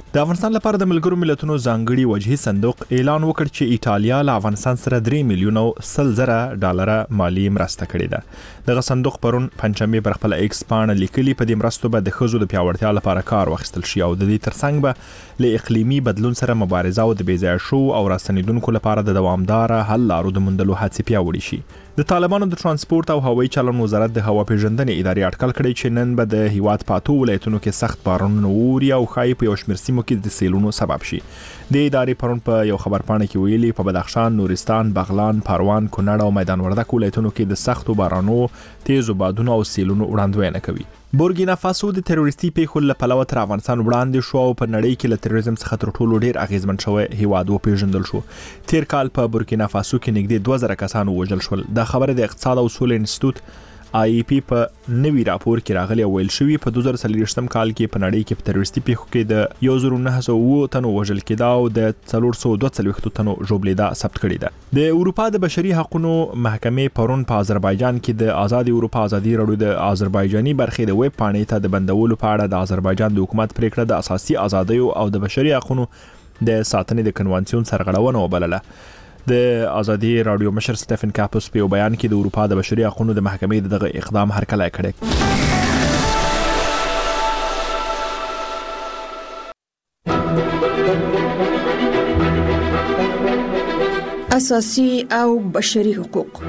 د افغانستان لپاره د ملګرو ملتونو ځانګړي وجهي صندوق اعلان وکړ چې ایټالیا له افغانستان سره 3 میلیونه $100,000 مالی مرسته کړې ده. دغه صندوق پرون پنځمې پر خپل ایکس پاڼه لیکلي په دې مرستو به د ښځو د پیاوړتیا لپاره کار واخیستل شي او د دې ترڅنګ به له اقلیمي بدلون سره مبارزه او د بېځایه شو او راستنیدونکو لپاره د دوامدار حل لارو د موندلو هڅې پیاوړې شي. د طالبانو د ترانسپورت او هوایي چلن وزارت د هوا پیژندنې ادارې اټکل کړی چې نن به د هیواد پاتو ولایتونو کې سخت بارانونه ووري او ښایي په یو شمېر سیمو کې د سیلونو سبب شي. د ادارې پرون په یو خبرپاڼه کې ویلي په بدخشان، نورستان، بغلان، پروان، کونړ او میدان وردګ ولایتونو کې د سختو بارانو، تیزو بادونو او سیلونو وړاندوینه کوي. بورکینا فاسو د تروریستي پیښو له پلوه تر افغانستان وړاندې شو او په نړۍ کې له تروریزم څخه تر ټولو ډیر اغیزمن شوی هیواد وپیژندل شو. تیر کال په بورکینا فاسو کې نږدې 2000 کسان وژل شول. دا خبره د اقتصاد او سولې انسټیټیوټ IEP په نوي راپور کې راغلي او ویل شوی په 2023 کال کې په نړۍ کې په تروریستي پیښو کې د 1909 تنو وژل کېدا او د 442 تنو ژوبلیدا ثبت کړي ده. د اروپا د بشري حقوقو محکمې پرون په آذربایجان کې د آزاد اروپا ازادي راډیو د آذربایجاني برخې د ویب پاڼې ته د بندولو په اړه د آذربایجان د حکومت پریکړه د اساسي ازادیو او د بشري حقوقو د ساتنې د کنوانسیون سرغړونه وبلله. د آزادي راډیو مشر سټیفن کاپوس په بیان کې د اروپا د بشري حقوقو د محکمې دغه اقدام هرکلی کړی. اساسي او بشري حقوق.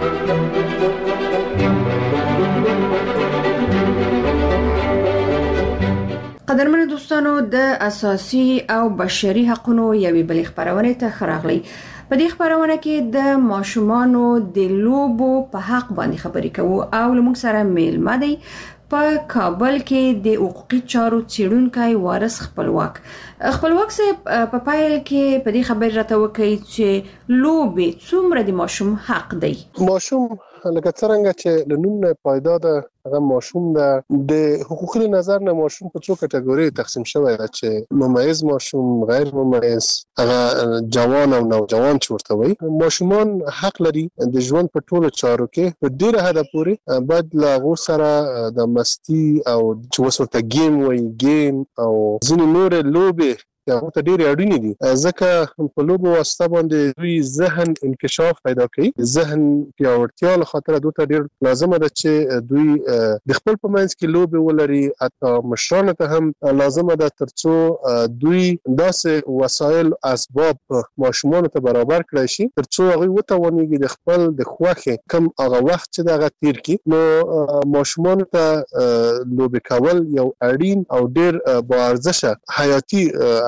قدرمن دوستانو، د اساسي او بشري حقوقو یوې بلې خبرونه ته خراغلی. په دې خبرونه کې د ماشومانو د لوبو په حق باندې خبرې کوو او لمونږ سره میلمه دی په کابل کې د حقوقي چارو څیړونکی وارث خپلواک صاحب په پایل کې په دې خبر راته وکړي چې لوبې څومره د ماشوم حق دی. ماشوم لکه څنګه چې لنوم نه پیدا ده هغه ماشوم ده. د حقوقي نظر نه ماشوم په څو کټګوري تقسیم شوی دی چې ممیز ماشوم، غیر ممیز، هغه جوان او نوجوان چورته وي. ماشومان حق لري د ژوند په ټولو چارو کې په ډیره حد پورې باید له غو سره د مستی او چې وسورته گیم او ځینې نور لوبې هغه ته ډېر اړینې دي ځکه په لوبو واسطه باندې دوی ذهن انکشاف پیدا کوي. ذهن پیاوړتیا لخاطر دوی ته ډېر لازمه ده چې دوی د خپل په منځ کې لوبې ولري. حتی مشرانو ته هم لازمه ده ترڅو دوی داسې وسایل اسباب ماشومانو ته برابر کړی شي ترڅو هغه وتوانيږي د خپل د خوښه کم هغه وخت چې دغه تیر کی. نو ماشومانو ته لوبې کول یو اړین او ډېر با ارزښت حیاتي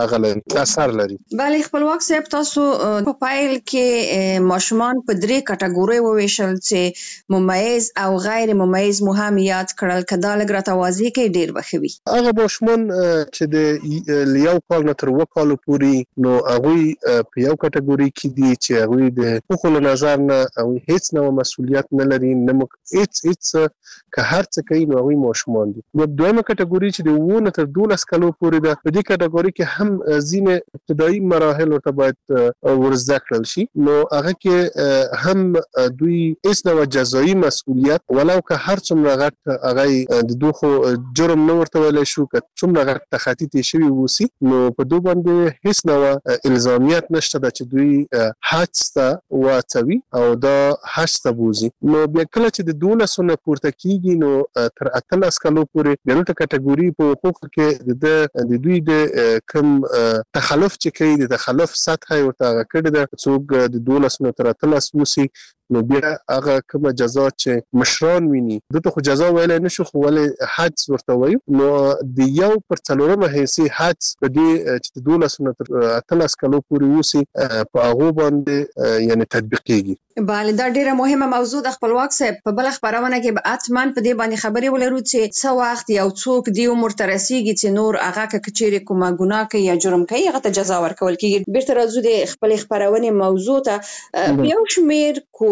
اثر لري. بله خپلواک صاحب، تاسو په پایل کې ماشومان په 3 کټګوري وویشل چې ممیز او غیر ممیز مو هم یاد کړل. کدا لګ راته واضح کې ډیر بخوي. هغه ماشومان چې د یو کال نه تر 2 کال پورې نو هغه په یو کټګوري کې دي چې هغه د حقوقو نظر نه هیڅ نوع مسؤلیت نه لري، نه هیڅ که هر څه کوي نو هغه ماشومان دي. نو دویمه کټګوري چې د 1 تر 12 کالو پورې ده، په دې کټګوري کې هم ځینې ابتدایي مراحل ورته باید ورزده کړل شي. نو هغه کې هم دوی هیڅ نوع جزایي مسؤلیت ولو که هر څومره غټ هغه د دوخو جرم نه ورته ویلی شو که څومره غټ تخطیط شوی ووسی نو په دوی باندې هیڅ نوع الزامیت نشته ده چې دوی حج ته واچوي او دا حج ته بوزي. نو بیا کله چې د 12 نه پورته کیږي نو تر 18 کالو پورې د نوټه کټګوري په حقوق کې د دوی د کم تخلف چې کوي د تخلف سطح ورته کړی ده څوک د 12 نه تر 18 وسی نو بیا هغه کومه جزا چې مشران ویني دته خو جزا ویل نه شو خو ولې حد ورته وایي. نو د یو پر څلورمه حصے حد په دې چې 12 نه تر 18 کالو پورې وسی په هغه باندې یعنی تطبیق کیږي. بله دا ډیره مهمه موضوع د خپلواک صاحب په بل خبرونه کې به اتمن په دې باندې خبرې ولرو چې څو وخت یو څوک دی عمر ترسيږي چې نور هغه کچېره کومه ګناه کوي یا جرم کوي هغه ته جزا ورکول کیږي. بیرته راځو د خپل خبرونه موضوع ته. یو شمیر کور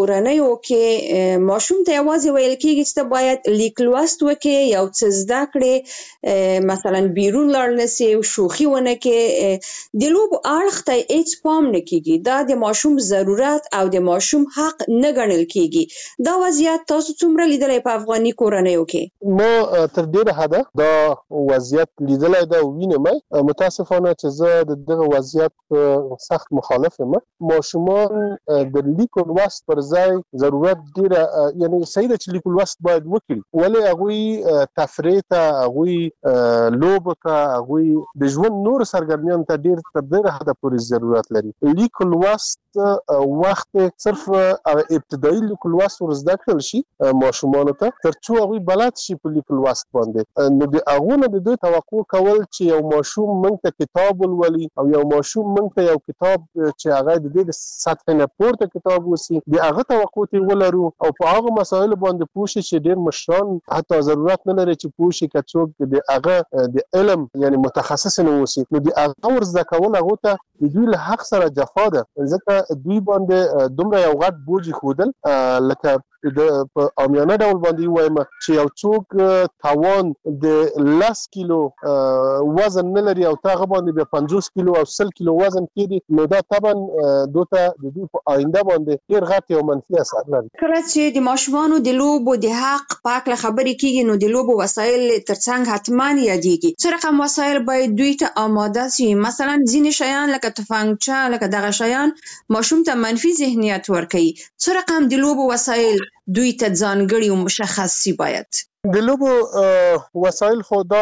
کورنیو کې ماشوم ته یوازې ویل کېږي چې ته باید لیک لوست وکړې، یو څه زده کړې، مثلا بیرون لاړ نشي او شوخي ونه کې، د لوبو اړخ ته هیڅ پام نه کېږي. دا د ماشوم ضرورت او د ماشوم حق نه ګڼل کېږي. دا وضعیت تاسو څومره لیدلای په افغاني کورنیو کې؟ ما تر ډیره حده دا وضعیت لیدلای دا وینم. متاسفانه چې زه د دغه وضعیت سخت مخالف یم. ماشومان د لیک او لوست پر ځای ضرورت ډیره یعنی صحیح ده چې لیک او لوست باید وکړي، ولی هغوی تفریح ته، هغوی لوبو ته، هغوی د ژوند نور سرګرمیانو ته ډیر تر ډیره حده پورې ضرورت لري. لیک او لوست وخت صرف ابتدایي لیک او لوست ورزده کړل شي ماشومانو ته ترڅو هغوی بلد شي په لیک او لوست باندې. نو د هغو نه د دوی توقع کول چې یو ماشوم موږ ته کتاب ولولي او یو ماشوم موږ ته یو کتاب چې هغه د دې سطح نه پورته کتاب وسی، د هغه توقع ته ولرو او په هغه مسایل باندې پوه شي چې ډېر مشران حتی ضرورت نه لري چې پوه شي که څوک د هغه د علم یعنی متخصص نه وسی. نو د هغه ورزده کول هغه ته د دوی له حق سره جفا ده، ځکه دوی باندې دومره یو غټ بوج خودل لکه په عامیانه ډول باندې وایم چې یو څوک توان د 10 کیلو وزن نه لري او هغه باندې به 50 کیلو او 100 کیلو وزن کېږي، نو دا طبعا دوته د دوی په آینده باندې ډېر غټ یو منفي اثر لري. کله چې د ماشومانو د لوبو د حق په اړه خبرې کیږي نو د لوبو وسایل ترڅنګ حتما یادېږي. څه رقم وسایل باید دوی ته آماده شي؟ مثلا ځینې شیان لکه تفنګچه لکه دغه شیان ماشوم ته منفي ذهنیت ورکوي. څه رقم د لوبو وسایل دوی ته ځانګړي او مشخص شي باید؟ د لوبو وسایل خو دا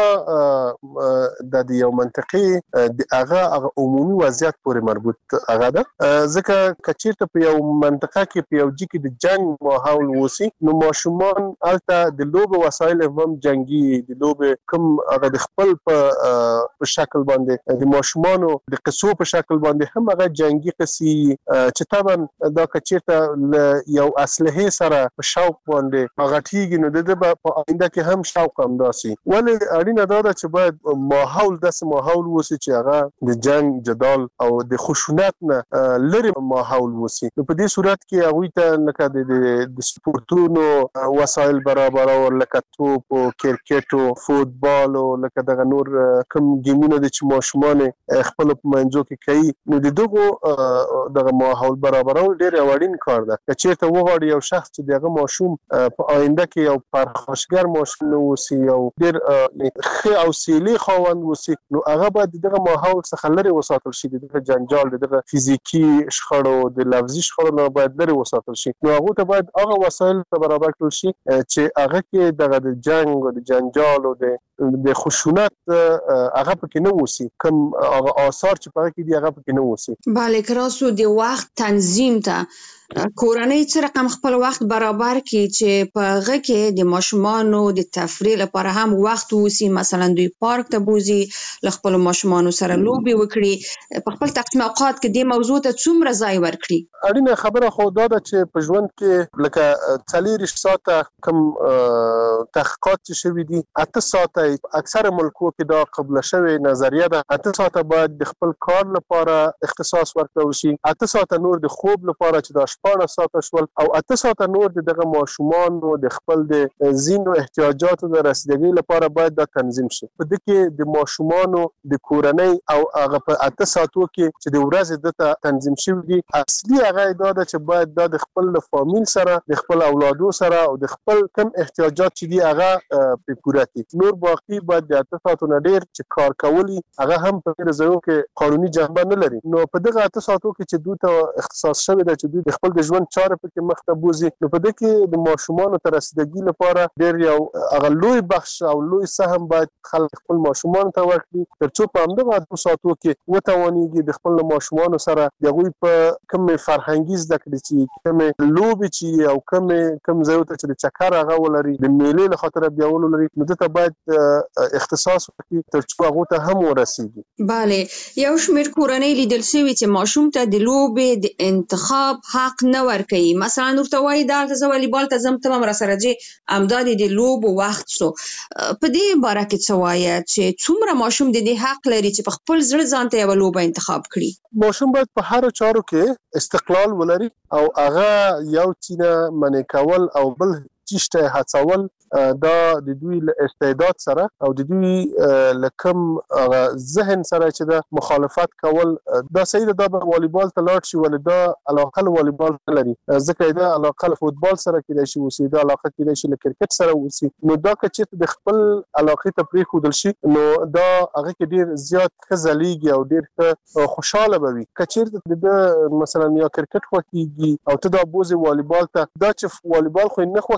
د یو منطقي د هغه عمومي وضعیت پورې مربوط هغه ده، ځکه که چیرته په یو منطقه کې په یو ځای کې د جنگ ماحول وسی نو ماشومان هلته د لوبو وسایل هم جنگي د لوبو کوم هغه د خپل په شکل باندې د ماشومانو د قصو په شکل باندې هم هغه جنگي قصي چې طبعا دا که چیرته یو اسلحه سره په شوق باندې هغه ټیږي نو د په آینده کې هم شوق هم داسي. ولی اړینه دا ده چې باید ماحول داسې ماحول وسی چې هغه د جنگ جدال او د خشونت نه لري ماحول وسی. نو په دې صورت کې هغوی ته لکه د سپورتونو وسایل برابر او لکه توپ او کرکټ او فوتبال او لکه دغه نور کوم ګیمونه چې ماشومان خپل په منځو کې کوي، نو دغه ماحول برابرول ډېر اړین کار ده. که چیرته وغواړي یو شخص چې دغه ماشوم په آینده کې یو پرخاشګر ماشوم وسی او ډېر ښه او سیلي خاوند وسی، نو هغه باید دغه ماحول څخه لري وساتل شي، دغه جنجال دغه فزیکی شخړو د لفظي شخړو نه باید لري وساتل شي. نو هغه ته باید هغه وسایل برابر کړل شي چې هغه کې دغه د جنگ او د جنجال او د خشونت هغه پکې نه وسی، کوم هغه آثار چې پکې دي هغه پکې نه وسی. بله کراسو د وخت تنظیم ته کورنۍ څه رقم خپل وخت برابر کړي چې په هغه کې د ماشومانو د تفریح لپاره هم وخت وسی، مثلا دوی پارک ته بوزي، له خپل ماشومانو سره لوبي وکړي، په خپل تقسیم اوقات کې د موضوع ته څومره ځای ورکړي؟ اړینه خبره خو دا ده چې په ژوند کې لکه 40 ساعته کم تحقیقات چې شوي دي 8 ساعته اکثر ملکو کې دا قبول شوی نظریه ده 8 ساعته باید د خپل کار لپاره اختصاص ورکړل شي، 8 ساعته نور د خوب لپاره چې دا 14 ساعته شول او 8 ساعته نور دغه ماشومانو د خپل د زینو احتیاجاتو د رسیدګۍ لپاره باید دا تنظیم شي. په دې کې د ماشومانو د کورنۍ او هغه په 8 ساعتو کې چې د ورځې د تنظیم شوی دي اصلي هغه دا ده چې باید د خپل فامیل سره د خپل اولادو سره او د خپل کم احتیاجات چې دي هغه په پوره کړي. نور باقي باید د 8 ساعتو نه ډیر چې کار کوي هغه هم په ډیر ځایو کې قانوني جنبه نه لري. نو په دغه 8 ساعتو کې چې دوی ته اختصاص شوی ده چې دوی د خپل د ژوند چارې پکې مخ ته بوزي، نو په دې کې د ماشومانو تر رسیدګۍ لپاره ډیر یو هغه لوی بخش او لوی سهم باید خلک خپل ماشومان ته ورکړي ترڅو په همدغه 8 ساعتو کې وتوانیږي د خپل ماشومانو سره دغه په کوم فرهنګي زده کړې چې کوم لوبي چې او کوم ځایو ته چې د چکر هغه ولري د میلې له خاطر بیا ولري، نو دته باید اختصاص ورکړي ترڅو هغه ته هم ورسیږي. بله، یو شمېر کورنۍ لیدل شوي چې ماشوم ته د لوبې د انتخاب حق حق نه ورکوي، مثلا ورته وایي دلته زه والیبال ته ځم ته به راسره ځې، همدا د لوبو وخت شو. په دې باره کې څه وایه چې څومره ماشوم د دې حق لري چې په خپل زړه ځان ته یوه لوبه انتخاب کړي؟ ماشوم باید په هر چارو کې استقلال ولري او هغه یو چینه منې کول او بل چیشته هڅول دا د دوی له استعداد سره او د دوی لکم ذهن سره چې دا مخالفت کول دا صحیح ده. دا به والیبال ته لاړ شي ولې دا علاقه له والیبال لري، ځکه دا علاقه له فوتبال سره کېدای شي وسی، دا علاقه کېدای شي له کرکټ سره وسی. نو دا که چېرته د خپل علاقې ته پرېښودل شي نو دا هغه کې ډیر زیات ښه ځلیږي او ډیر خوشاله به وي. که چېرته د مثلا یا کرکټ خوښیږي او ته دا بوزي والیبال ته، دا چې والیبال خو نه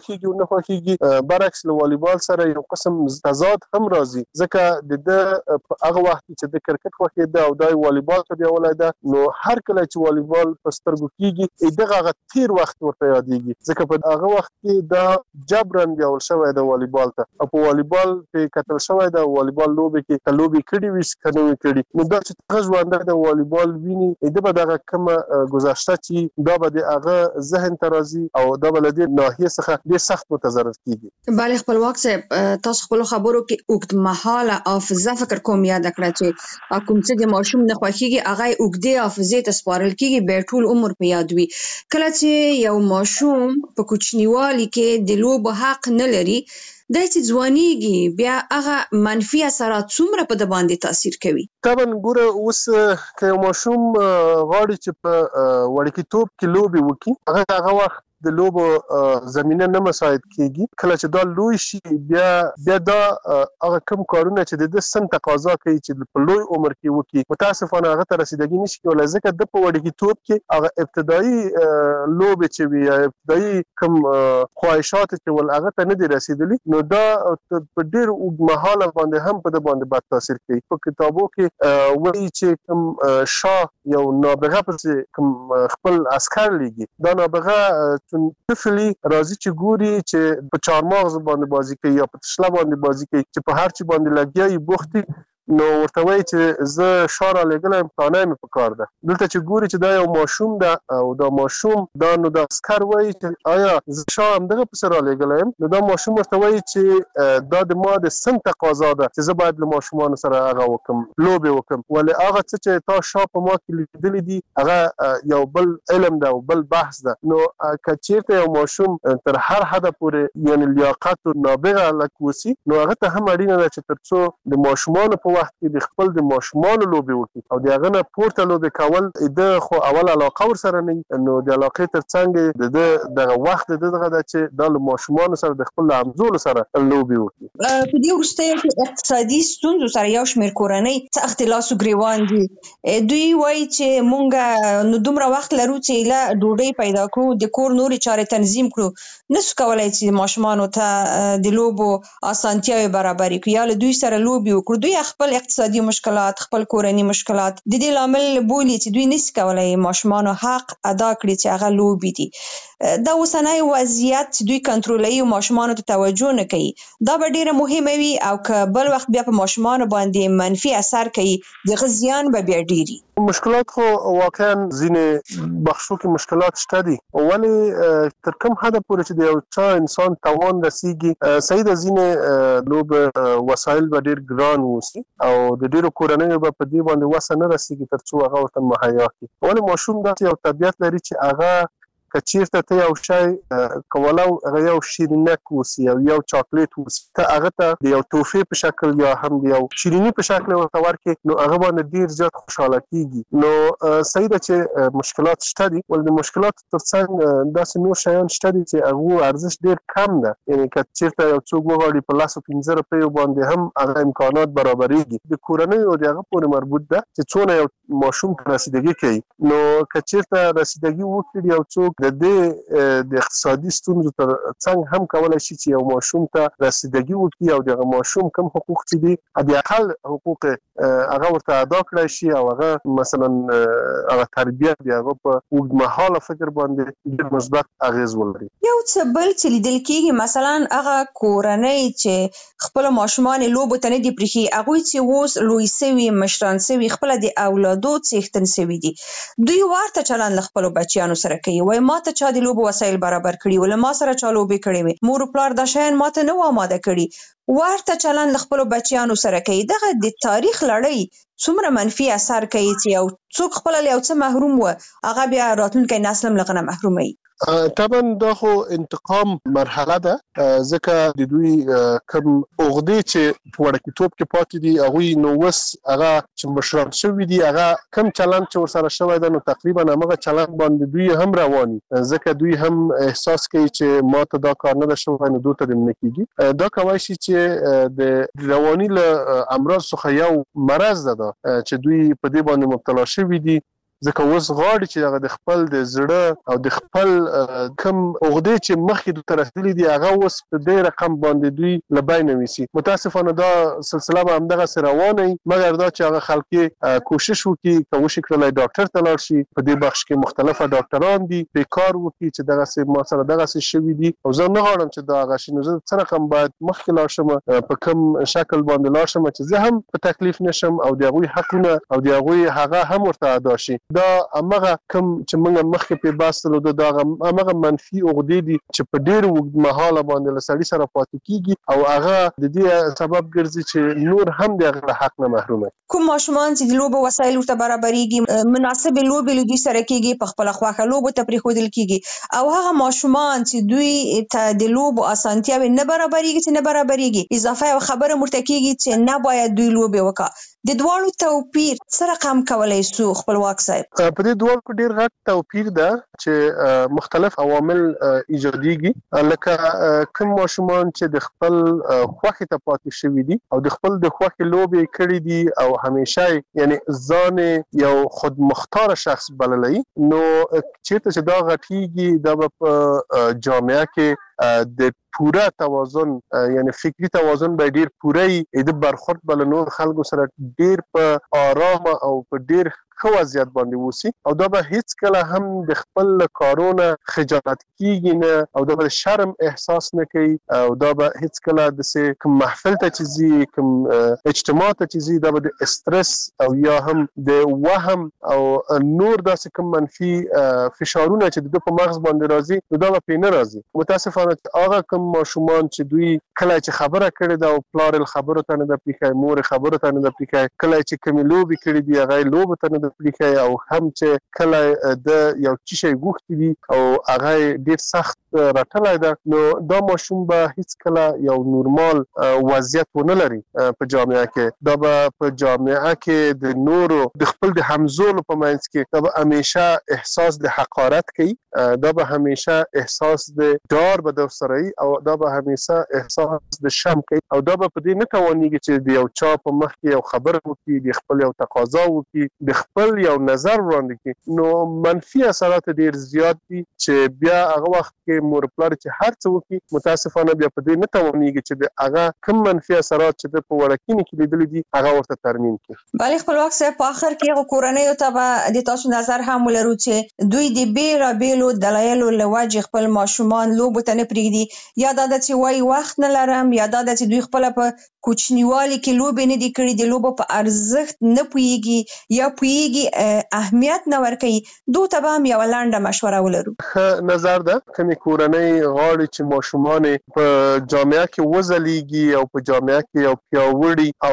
خوښیږي برعکس له والیبال سره یو قسم تضاد هم راځي، ځکه د هغه وخت چې د کرکټ خوښیده او د والیبال ته بیولای ده، نو هر کله چې والیبال په سترګو کیږي دغه تیر وخت ورته یادېږي، ځکه په هغه وخت کې دا جبرن بیول شوی د والیبال ته او په والیبال کې کتل شوی د والیبال لوبې کې لوبې کړي وي کنه وي کړي. نو دا چې هغه ژوند د والیبال ویني د به دغه کومه گذشته چې دا به د هغه ذهن ته راځي او دا به له دې ناحیې څخه ډېر سخت متضرر کیږي. بله خپلواک صاحب، تاسو خپل خبرو کې اوږدمهاله حافظه فکر کوم یاد کړه چې کوم څه د ماشوم نه خوښیږي هغه اوږدې حافظې ته سپارل کیږي، به ټول عمر په یاد وي. کله چې یو ماشوم په کوچنیوالي کې د لوبو حق نه لري، دا چې ځوانیږي بیا هغه منفي اثرات څومره په د باندې تاثیر کوي؟ طبعا ګوره اوس که یو ماشوم غواړي چې په وړکتوب کې لوبې وکړي، هغه وخت د لوبو زمینه نه مساعد کیږي. کله چې دا لوی شي بیا دا هغه کوم کارونه چې د سن تقاضا کوي چې په لوی عمر کې وکړي، متاسفانه هغه ته رسیدګي نشي کولای، ځکه د په وړکتوب کې هغه ابتدایي لوبې چې وي یا ابتدایي کوم خواهشات چې ول هغه ته نه دي رسیدلي، نو دا په ډېر اوږدمهاله باندې هم په د باندې بد تاثیر کوي. په کتابو کې وایي چې کوم شاه یو نابغه پسې کوم خپل عسکر لیږي، دا نابغه طفلی راځي چې ګوري چې په چارمغز باندې بازی کوي یا په تشله باندې بازی کوي، چې په هر چی باندې لګیایي بوختي، نو ورته وایي چې زه شاره لګلم پلانه مې په کار ده. دلته چې ګوري چې دا یو ماشوم ده او دا ماشوم دا نو د عسکر وایي چې آیا زه شاه همدغه پسې را لګلم، نو دا ماشوم ورته وایي چې دا د ما د سن تقاضا ده چې زه باید له ماشومانو سره هغه وکم لوبې وکم، ولې هغه څه چې تا شاه په ما کې لیدلي دي هغه یو بل علم ده او بل بحث ده. نو که چېرته یو ماشوم تر هر حده پورې یعنې لیاقت او نابغه لک وسي، نو هغه ته هم اړینه ده چې تر څو د ماشومانو په وخت کې د خپل د ماشومانو لوبې وکړي او د هغه نه پورته لوبې کول د خو اول علاقه ورسره نه، نو د علاقې تر څنګ د دغه وخت دغه ده چې د ماشومانو سره د خپل همزولو سره لوبې وکړي. په دې وروستیو کې اقتصادي ستونزو سره یو شمېر کورنۍ سخت لاس و ګریوان دي. دوی وایي چې مونږ نو دومره وخت لرو چې له ډوډۍ پیدا کړو، د کور نورې چارې تنظیم کړو، نسو کولی چې ماشومانو ته د لوبو اسانتیاوې برابرې کړو یا له دوی سره لوبې وکړو. دوی خپل اقتصادي مشکلات، خپل کورنی مشکلات د دې لامل بولي چې دوی نشي کولای ماشومانو حق ادا کړي چې هغه لوبې دي. دا اوسنی وضعیت چې دوی کنټرولوي او ماشومانو ته توجه نه کوي، دا به ډیره مهمه وي او که بل وخت بیا په ماشومانو باندې منفي اثر کوي، دغه زیان به بیا ډیری. مشکلات خو واقعا ځینې بخشو کې مشکلات شته دي، ولې تر کوم حده پورې چې د یو چا انسان توان رسیږي، صحیح ده ځینې لوب وسایل به ډیر ګران وسی او د ډیرو کورنیو به په دې باندې وسه نه رسیږي تر څو هغه ورته مهیا کړي، ولې ماشوم داسې یو طبیعت لري چې هغه که چیرته ته یو شی کولو هغه یو شیرینک وسی او یو چاکلیټ وسی، ته هغه ته د یو تحفې په شکل یا هم د یو شیرینی په شکل ورته ورکړي، نو هغه باندې ډیر زیات خوشاله کیږي. نو صحیح ده چې مشکلات شته دي، ولې د مشکلاتو ترڅنګ داسې نور شیان شته دي چې هغه ارزښت ډیر کم ده، یعنې که چیرته یو څوک وغواړي په 15 روپیو باندې هم هغه امکانات برابرېږي. د کورنۍ او د هغه پورې مربوط ده چې څونه یو ماشوم ته رسیدګي کوي. نو که چیرته رسیدګي وکړي یو څوک د دې د اقتصادي ستونزو تر څنګ هم کولای شي چې یو ماشوم ته رسیدګي وکړي او دغه ماشوم کوم حقوق چې دي د اقل حقوق هغه ورته ادا کړی شي او هغه مثلا هغه تربیه دی هغه په اوږدمهاله فکر باندې ډېر مثبت اغیز ولري. یو څه بل چې لیدل کېږي مثلا هغه کورنۍ چې خپل ماشومان لوبو ته نه دي پرېښي، هغوی چې اوس لوی سوي مشران سوي خپله د موادو څښتن شوي دي. دوی ورته چلند له خپلو بچیانو سره کوي، وایي ما ته چا د لوبو وسایل برابر کړي و، له ما سره چا لوبې کړې وې، مور و پلار دا شیان ما ته نه و آماده کړي. ورته چلند له خپلو بچیانو سره کوي. دغه د تاریخ لړۍ څومره منفي اثر کوي چې یو څوک خپله له یو څه محروم و، هغه بیا راتلونکی نسل هم له هغه نه محروموي. طبعا دا خو انتقام مرحله ده، ځکه د دوی کوم عقدې چې په وړکتوب کې پاتې دي هغوی نو اوس هغه چې مشران شوي دي هغه کوم چلند چې ورسره شوی ده نو تقریبا همغه چلند باندې دوی هم رواني، ځکه دوی هم احساس کوي چې ما ته دا کار نه ده شوی نو دوی ته دې نه کېږي. دا کولی شي چې د رواني له امراض څخه یو مرض ده چې دوی په دې باندې مبتلا شوي دي، ځکه اوس غواړي چې هغه د خپل د زړه او د خپل کم عقدې چې مخکې دوی ته رسېدلي دي هغه اوس په دې رقم باندې دوی له بینه ویسي. متاسفانه دا سلسله به همدغسې روانه وي، مګر دا چې هغه خلک کوشش وکړي که وشي کړلی ډاکټر ته لاړ شي. په دې بخش کې مختلفه ډاکټران دي، پرې کار وکړي چې دغسې ما سره دغسې شوي دي او زه نه غواړم چې دا هغه شي، نو زه څه رقم باید مخکې لاړ شم، په کوم شکل باندې لاړ شم چې زه هم په تکلیف نشم او د هغوی حقونه او د هغوی هغه هم ورته ادا شي. دا همغه کوم چې موږ مخکې پرې بحث کړو دا همغه منفي عقدې دي چې په ډېر اوږد مهاله باندې له سړي سره پاتې کېږي او هغه د دې سبب ګرځي چې نور هم د هغه حق نه محرومه. کوم ماشومان چې د لوبو وسایل ورته برابرېږي، مناسبې لوبې له دوی سره کېږي، په خپله خوښه لوبو ته پرېښودل کېږي، او هغه ماشومان چې دوی ته د لوبو اسانتیاوې نه برابرېږي اضافه یو خبره ورته کېږي چې نه باید دوی لوبې وکړي. د دواړو توپیر څه رقم کولی سو خپلواک صاحب؟ په دې دواړو کې ډېر غټ توپیر ده چې مختلف عوامل ایجادېږي، لکه کوم ماشومان چې د خپل خوښې ته پاتې شوي دي او د خپل د خوښې لوبې کړي دي او همیشه یعنی ځان یو خودمختاره شخص بللی، نو چېرته چې دا غټېږي دا به په جامعه کې د پوره توازن یعنی فکری توازن به ډیر پوره ای، د برخورد بل نور خلکو سره ډیر په آرام او په ډیر ښه وضعیت باندې وسی، او دا به هیڅ کله هم د خپل کارونه خجالت کیږي نه او دا به شرم احساس نه کوي، او دا به هیڅ کله د کوم محفل ته چیزی کوم اجتماع ته چیزی دا به د استرس او یا هم د وهم او نور داسې کوم منفي فشارونه چې د په مغز باندې راځي نو دا به پې نه راځي. متاسفانه هغه کوم ماشومان چې دوی کله چې خبره کړې ده او پلار خبرو ته نه ده پریښی، مور خبرو ته نه ده پریښی، کله چې کومې لوبې کړې دي هغه لوبو ته نه ده پریښی، او هم چې کله د یو څه شی غوښتي دي او هغه ډېر سخت راټلی ده، نو دا ماشوم به هیڅ کله یو نورمال وضعیت ونه لري په جامعه کې. دا به په جامعه کې د نورو د خپل د همزولو په منځ کې دا به همیشه احساس د حقارت کوي، دا به همیشه احساس د ډار به در سره وي، او دا به همیشه احساس د شرم کوي، او دا به په دې نه توانېږي چې د یو چا په مخ کې یو خبره وکړي، د خپل یو تقاضا وکړي، د خپل یو نظر وړاندې کړي. نو منفي اثرات ډېر زیات دي چې بیا هغه وخت کې مور پلار چې هر څه وکړي متاسفانه بیا په دې نه توانېږي چې د هغه کوم منفي اثرات چې د په وړکینې کې لیدلي دي هغه ورته ترمیم کړي. بله خپلواک صاحب، په آخر کې هغو کورنیو ته به د تاسو نظر هم ولرو چې دوی د بېلابېلو دلایلو له وجې خپل ماشومان لوبو ته نه پرېږدي، یا دا ده چې وایي وخت نه لرم، یا دا ده چې دوی خپله په کوچنیوالي کې لوبې نه دي کړي، د لوبو په ارزښت نه پوهېږي یا پوهېږي اهمیت نه ورکوي. دو ته به هم یوه لنډه مشوره ولرو. ښه نظر ده. کومې کورنۍ غواړي چې ماشومان په جامعه کې وځلیږي او په جامعه کې یو پیاوړي او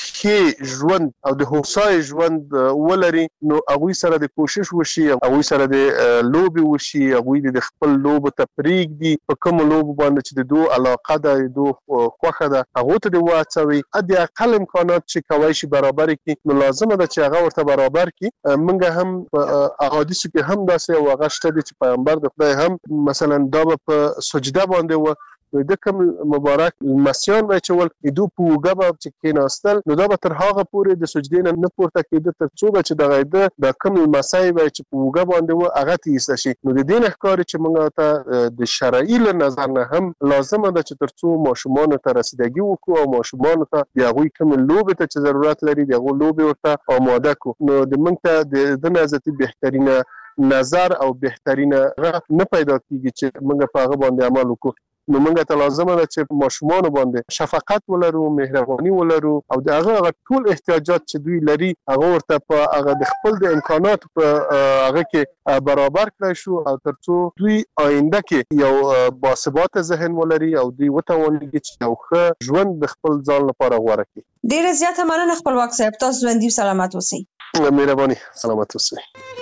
ښې ژوند او د هوسای ژوند ولري، نو هغوی سره د کوشش وشي، هغوی سره د لوبې وشي، هغوی د خپل لوبو ته پرېږدي، په کومو لوبو باندې چې د دو علاقه ده، د دو خوښه ده، هغو ته د واچوي. د اقل امکانات چې کولی شي برابر کړي نو لازمه ده چې هغه ورته برابر کړي. موږ هم په احادیثو کې هم داسې یو هغه شته دی چې پیغمبر د خدای هم مثلا دا به په سجده باندې و، د کوم مبارک مسیان به چول دو په اوږه به چې کېناستل، نو دا به تر هغه پورې د سجدې نه پورته کېده تر څو به چې دغه د کوم لمسی به چې په اوږه باندې و هغه ته ایسته شي. نو د دې نه ښکاري چې موږ ته د شرعي له نظر نه هم لازمه ده چې تر څو ماشومانو ته رسیدګي وکړو او ماشومانو ته د هغوی کومې لوبې ته چې ضرورت لري د هغو لوبې ورته آماده کړو. نو د موږ ته د ده نه ذاتي بهترینه نظر او بهترینه نه پیدا کیږي چې موږ په هغه باندې عمل وکړو. نو موږ ته لازمه ده چې ماشومان باندې شفقت ولرو، مهرباني ولرو او د هغه ټول احتیاجات چې دوی لري هغه ورته په هغه د خپل د امکانات په هغه کې برابر کړی شو او ترڅو دوی آینده کې یو باثبات ذهن ولري او دوی وتوانيږي چې یو ښه ژوند د خپل ځان لپاره غوره کړي. ډیره زیاته مننه خپلواک صاحب، تاسو ژوندي سلامت اوسئ. مهرباني، سلامت اوسئ.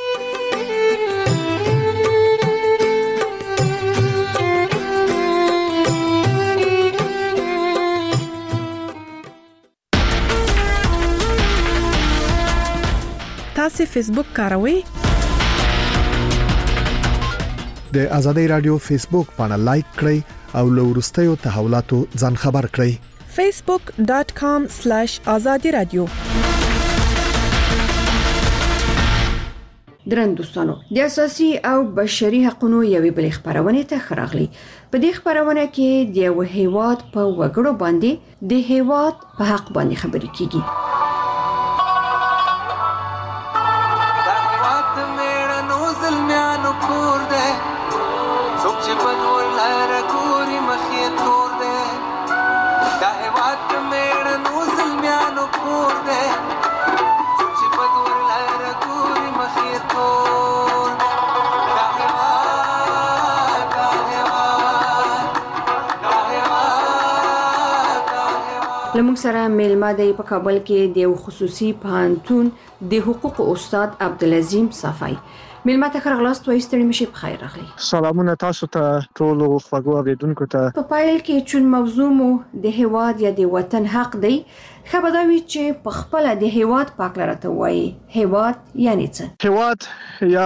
تاسو فیسبوک کاروئ؟ د ازادي رادیو فیسبوک باندې لایک کړئ او له وروستیو تحولاتو ځان خبر کړئ. facebook.com/azadiradio. درن دوستانو، د اساسي او بشري حقوقو یوې بل خبرونه ته خراغلي. په دې خبرونه کې د یو هیواد په وګړو باندې د هیواد په حق باندې خبرې کیږي. لمونږ سره میلمه دی په کابل کې د یو خصوصي پوهنتون د حقوقو استاد عبدالعظیم صافی. میلمه ته خرغلاست وایي، ستړي مشي، په خیر راغلی. سلامونه تاسو ته ټول خوږو اوریدونکو ته. په پایل کې چون موضوع مو د هیواد یا د وطن حق دی، خبرداوی چې په خپل د هیواد پاک لرته وایي هیواد یعنی څه؟ هیواد یا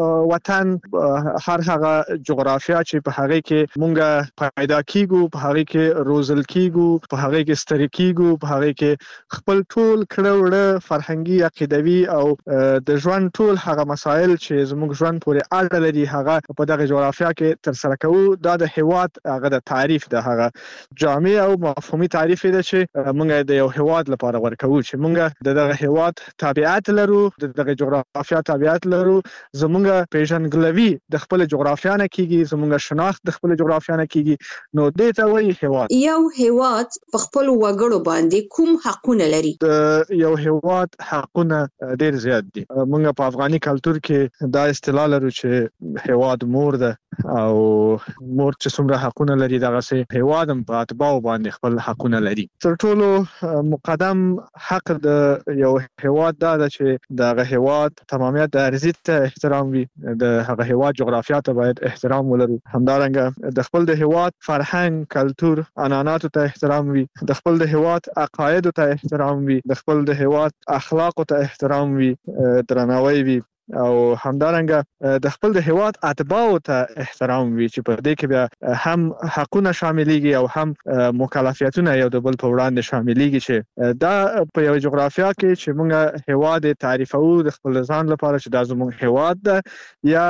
وطن هر هغه جغرافیا چې په هغه کې مونږ پیدا کیږو، په هغه کې روزل کیږو، په هغه کې ستړي کیږو، په هغه کې خپل ټول کړهوړه فرهنګي، عقیدوي او د ژوند ټول هغه مسایل چې زموږ ژوند پورې اړه لري هغه په دغه جغرافیا کې تر سره کوو. دا د هیواد هغه د تعریف ده، هغه جامع او مفهومي تعریف دی چې مونږ د یو هیواد لپاره ورکوو چې مونږ دغه هیواد تابعیت لرو، دغه جغرافیا تابعیت لرو. زمونږ پیژندګلوي د خپل جغرافیا نه کیږي، زمونږ شناخت د خپل جغرافیا نه کیږي، نو دې ته وایي هیواد. یو هیواد په خپل وګړو باندې کوم حقونه لري؟ یو هیواد حقونه ډیر زیات دي. مونږ په افغاني کلچر کې دا اصطلاح لرو چې هیواد مور ده او مور چې څومره حقونه لري دغه سه هیواد هم په اتباع باندې خپل حقونه لري. تر ټولو مقدم حق د یو هیواد دا چې دغه هیواد تمامیت د ارضی ته احترام وي، د هغه هیواد جغرافیا ته باید احترام ولرو. همدارنګه د خپل د هیواد فرهنګ، کلچر، عنعناتو ته احترام وي، د خپل د هیواد عقاید ته احترام وي، د خپل د هیواد اخلاق ته احترام وي، درناوی وي او همدارنګه د خپل د هیواد اتباع ته احترام وي چې په دې کې بیا هم حقونه شاملېږي او هم مکلفیتونه یو د بل په وړاندې شاملېږي چې دا په یو جغرافیا کې چې موږ هیواد تعریفو د خپل ځان لپاره چې دا زموږ هیواد ده یا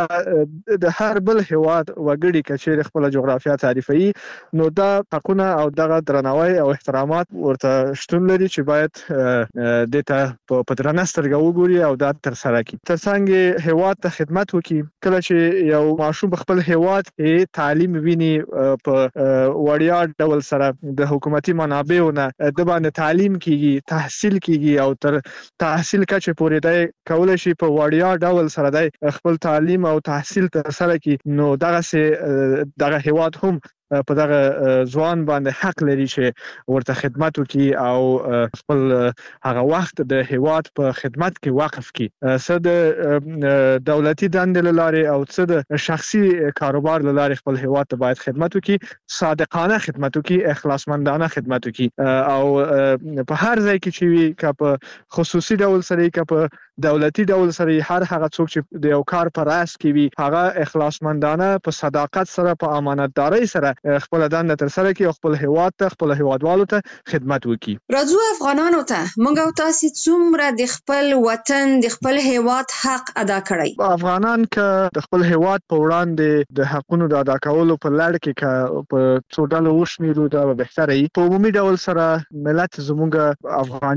د هر بل هیواد وګړي چې خپل جغرافیا تعریفي، نو دا حقونه او دغه درناوی او احترامات ورته شتون لري چې باید د ته په درنه سترګه وګوري او دا تر سره کړي. ترڅنګ هیواد ته خدمت وکړي. کله چې یو ماشوم خپل هیواد کې تعلیم ویني په وړیا ډول سره د حکومتي منابعونو د باندې تعلیم کیږي، تحصیل کیږي او تر تحصیل کچه پورې دی کولای شي په وړیا ډول سره دی خپل تعلیم او تحصیل تر سره کړي، نو دغه هیواد هم په دغه ځوان باندې حق لري چې ورته خدمت وکړي او خپل هغه وخت د هیواد په خدمت کې وقف کړي. څه د دولتي دندې لارې او څه د شخصي کاروبار لارې خپل هیواد ته باید خدمت وکړي، صادقانه خدمت وکړي، اخلاصمندانه خدمت وکړي او په هر ځای کې چې وي که په خصوصي ډول سره که په دولتي ډول سره هر هغه څوک چې د یو کار پر راس کې وي هغه اخلاصمندانه په صداقت سره په امانتداري سره خپل دنده تر سره کوي او خپل هیواد ته خپل هیوادوالو ته خدمت وکړي. راځو افغانانو ته موږ او تاسو څومره د خپل وطن د خپل هیواد حق ادا کړی؟ افغانان که د خپل هیواد په وړاندې د حقونو د ادا کولو په لړ کې په څو ډول وشمیرو دا به بهتره وي. په عمومي ډول سره ملت زموږ افغاني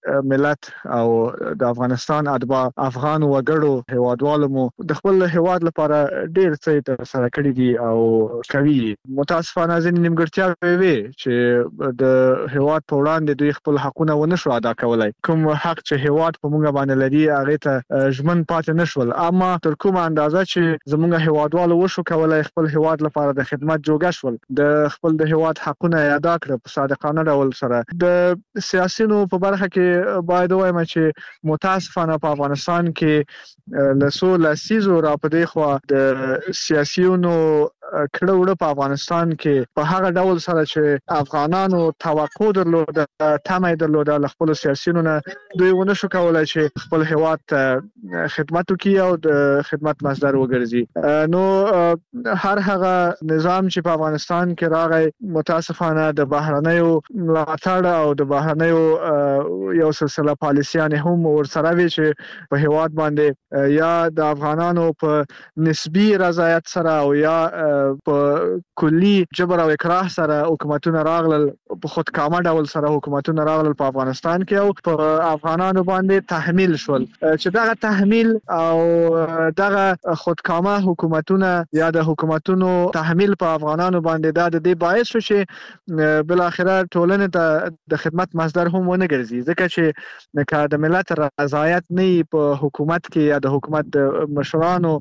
ملت او د افغانستان اتباع افغان وګړو هیوادوالو مو د خپل هیواد لپاره ډیر څه تر سره کړی دي او کوي. متاسفانه ځینې نیمګړتیاوې وي چې د هیواد په وړاندې دوی خپل حقونه ونه شو ادا کولای. کوم حق چې هیواد په موږ باندې لري هغه ته ژمن پاتې نشول، اما تر کومه اندازه چې زموږ هیوادوالو وشو کولای خپل هیواد لپاره د خدمت جوګه شول، د خپل د هیواد حقونه ادا کړ په صادقانه ډول سره. د سیاسيونو په برخه کې باید وایم چې متاسفانه په افغانستان کې لسو لسیزو را پدې خو د سیاسيونو کړه وړه په افغانستان کې په هغه ډول سره چې افغانانو توقع درلوده، تمه درلوده له خپل سیاسيونو نه دوی ونه شو کولای چې خپل هیواد ته خدمت وکړي او د خدمت مصدر وګرځي. نو هر هغه نظام چې په افغانستان کې راغی متاسفانه د بهرنیو ملاتړ او د بهرنیو یو سلسله پالیسيان هم ورسره وی چې په هیواد باندې یا د افغانانو په نسبی رضایت سره او یا په کلی جبر او اکراه سره حکومتونه راغلل، په خودکامه ډول سره حکومتونه راغلل په افغانستان کې او په افغانانو باندې تحمیل شول. چې دغه تحمیل او دغه خودکامه حکومتونه یا د حکومتونو تحمیل په افغانانو باندې د دې باعث شو چې بل اخره ټولنه ته د خدمت مصدر هم ونه ګرځي، ځکه چې که د ملت رضایت نه په حکومت کې یا د حکومت د مشرانو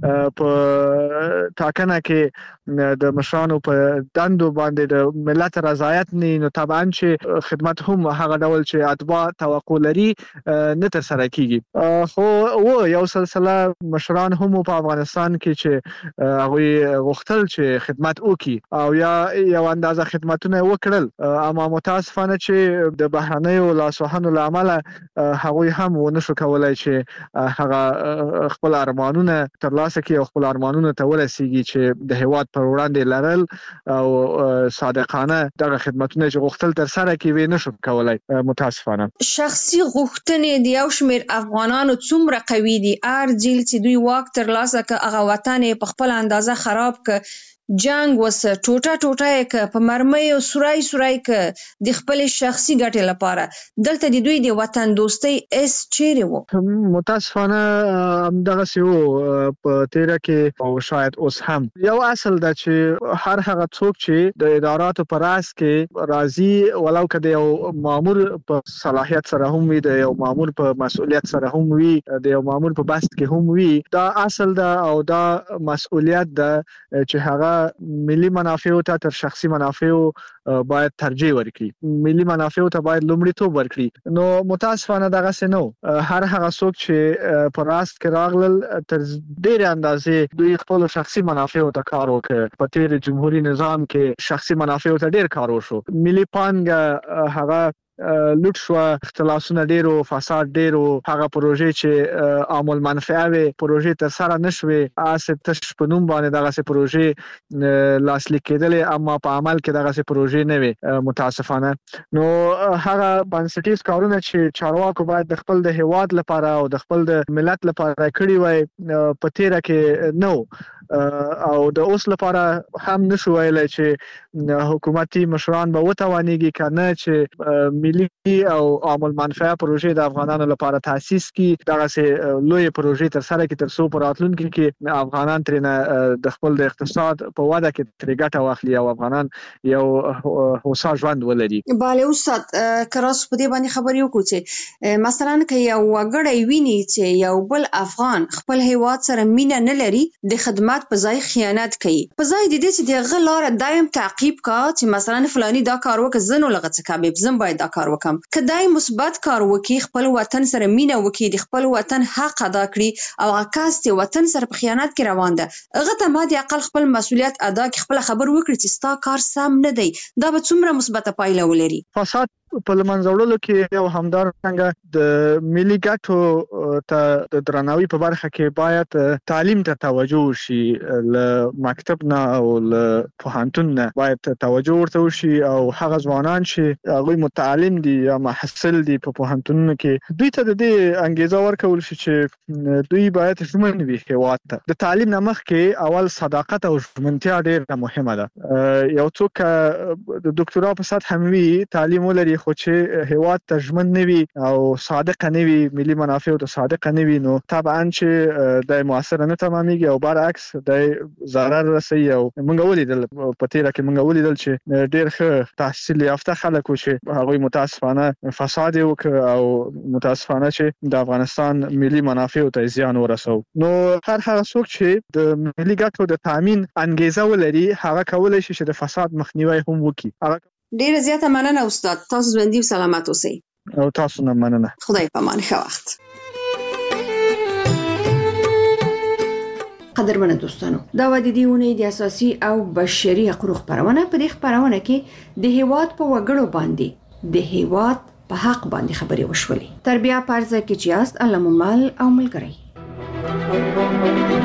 په ټاکنه کې د مشرانو په دندو باندې د ملت رضایت نه، نو طبعا چې خدمت هم هغه ډول چې اتباع توقع لري نه تر سره کیږي. خو یو سلسله مشران هم په افغانستان کې چې هغه غوښتل چې خدمت وکړي او یا یو اندازه خدمتونه وکړل، اما متاسفانه چې د بهرنیو لاسوهنو لامل هغه هم ونه شو کولای چې هغه خپل ارمانونه ترلاسه کړي او خپل ارمانونه ته ورسیږي چې د هیواد پر وړاندې لرل او صادقانه دغه خدمتونه چې غوښتل تر سره کړي نه شو کولای. متاسفانه شخصي غوښتنې د یو شمېر افغانانو څومره قوي دي، ارجل چې دوی واک ترلاسه کړ هغه وطن په خپل اندازه خراب ک، جنگ وسه ټوټه ټوټه ک، په مرمۍ او سورای ک د خپل شخصي ګټې لپاره. دلته د دوی د وطن دوستۍ اس چیرې وو؟ متاسفانه همدغه سیو په تیره کې او شاید اوس هم یو اصل ده چې هر هغه څوک چې د اداراتو پر راس کې راضي ولو کده یو مامور په صلاحیت سره هم وي، د یو مامور په مسؤلیت سره هم وي، د یو مامور په بست کې هم وي، دا اصل ده او دا مسؤلیت ده چې هغه ملي منافع ته تر شخصي منافع باید ترجیح ورکړي، ملي منافع ته باید لومړیتوب ورکړي. نو متاسفانه دغه څه نو هر هغه څوک چې پر راست کې راغلل تر ډېر اندازې دوی خپل شخصي منافع ته کار وکړ. په تیر جمهوریت نظام کې شخصي منافع ته ډېر کار وشو، ملي پانګه هغه لوټ شو، اختلاسونه ډیرو، فساد ډیرو، هغه پروژې چې عامل منفعه وي پروژې تر سره نشوي، اسه تش په نوم باندې دغه سه پروژې لاسلیک کېدلې اما په عمل کې دغه سه پروژې نه وي متاسفانه. نو هغه بنسټیز کارونه چې چارواکو باید د خپل د هیواد لپاره او د خپل د ملت لپاره کړی وای په تیره کې نو او د اوس لپاره هم نشو ویلای چې حکومتي مشران به وتوانيږي کنه چې ملي او عامل منفعه پروژې د افغانانو لپاره تاسیس کی، دغه سه لوی پروژې تر سره کې تر څو پراتلونکو کې افغانان ترنه د خپل د اقتصاد په واده کې تر ګټه واخلي او افغانان یو هوسا ژوند ولري. bale استاد کراس په دې باندې خبرې وکړو چې مثلا که یو وګړی ویني چې یو بل افغان خپل هیواد سره مینه نه لري، د خدمات په ځای خیانت کوي، په ځای د دې چې د غلار دایم تعقیب کا چې مثلا فلانی دا کار وکړ زنه لغه څه کوي زم باید دا کار وکم، کدای مثبت کار وکي، خپل وطن سره مینه وکي، د خپل وطن حق ادا کړي او عکاس ته وطن سره په خیانت کې روان ده، هغه ته ما د عقل خپل مسؤلیت ادا کړي، خپل خبر وکړي چې ستا کار سم نه دی، دا به څومره مثبت پایله ولري. فساد په لمنځوړلو کې یو همدارنګه د ملي ګټو ته د درناوي په برخه کې باید تعلیم ته توجه وشي، له مکتب نه او له پوهنتون نه باید توجه ورته وشي او هغه ځوانان چې هغه متعلم دي یا محصل دي په پوهنتونونو کې دوی ته د دې انګیزه ورکول شي چې دوی باید ژمن وي هیواد ته. د تعلیم نه مخکې اول صداقت او ژمنتیا ډېره مهمه ده. یو څوک د ډاکټرا په سطح هم وي تعلیم ولري خو چې هیواد ته ژمن نه وي او صادق نه وي ملي منافع ته صادق نه وي نو طبعا چې د موثر نه تمامېږي او برعکس د ضرر رسي او موږ ولیدل په تیر کې موږ ولیدل چې ډېر ښه تحصیل یافته خلک چې هغه متاسفانه فساد وکړ او متاسفانه چې د افغانستان ملي منافع ته زیان ورسو نو هر هغه څوک چې د ملي ګټو د تامین انګیزه ولري هغه کولای شي چې د فساد مخنیوي هم وکړي. ډیره زیاته مننه استاد، تاسو ژوندۍ او سلامت اوسئ. او تاسو نه مننه. خدای په امان. ښه وخت. قدرمن دوستانو، دا و د دې اونۍ د اساسي او بشري حقوقو خبرونه. په دې خبرونه کې د هیواد په وګړو باندې د هیواد په حق باندې خبرې وشولې. تربیه پرځه کې چې است علم مل او ملګری.